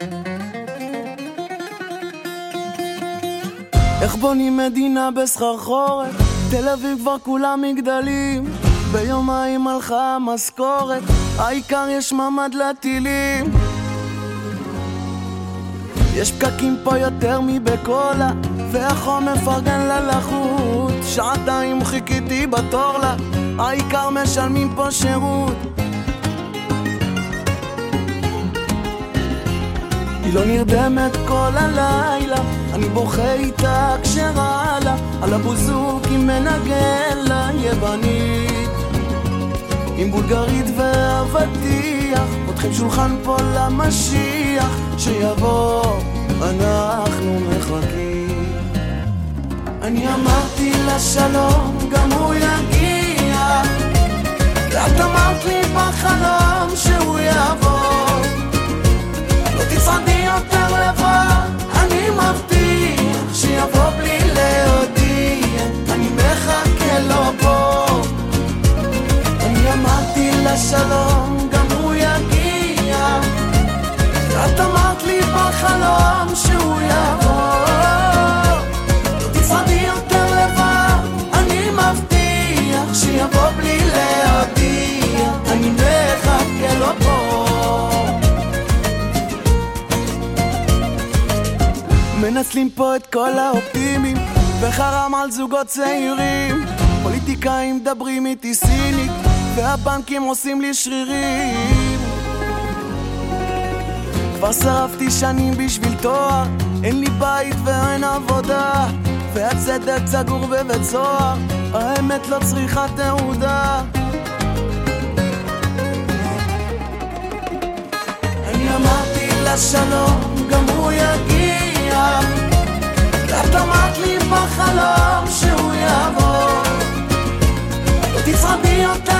איך בונים מדינה בסחרחורת? תל אביב כבר כולם מגדלים, ביומיים הלכה המשכורת, העיקר יש ממד לטילים. יש פקקים פה יותר מבקולה, והחום מפרגן ללחות, שעתיים חיכיתי בתור לה, העיקר משלמים פה שירות. היא לא נרדמת כל הלילה, אני בוכה איתה כשרע לה, על הבוזוק היא מנגן לה יוונית עם בולגרית ואבטיח, פותחים שולחן פה למשיח שיבוא, אנחנו מחכים. אני אמרתי לה שלום, גם הוא יגיע, ואת אמרת לי בחלום שהוא יבוא, לא תצעדי יותר לבד, אני מבטיח שיבוא בלי להודיע, אני מחכה לו פה. אני אמרתי לה שלום, גם הוא יגיע, ואת אמרת לי בחלום שהוא יבוא, לא תצעדי יותר לבד, אני מבטיח שיבוא בלי להודיע, אני מחכה לו פה. מנצלים פה את כל האופטימים וחרם על זוגות צעירים, פוליטיקאים מדברים איתי סינית והבנקים עושים לי שרירים. כבר שרפתי שנים בשביל תואר, אין לי בית ואין עבודה, והצדק סגור בבית סוהר, האמת לא צריכה תעודה. אני אמרתי לה שלום, גם הוא יגיע, ואת אמרת לי בחלום שהוא יבוא, לא תצעדי יותר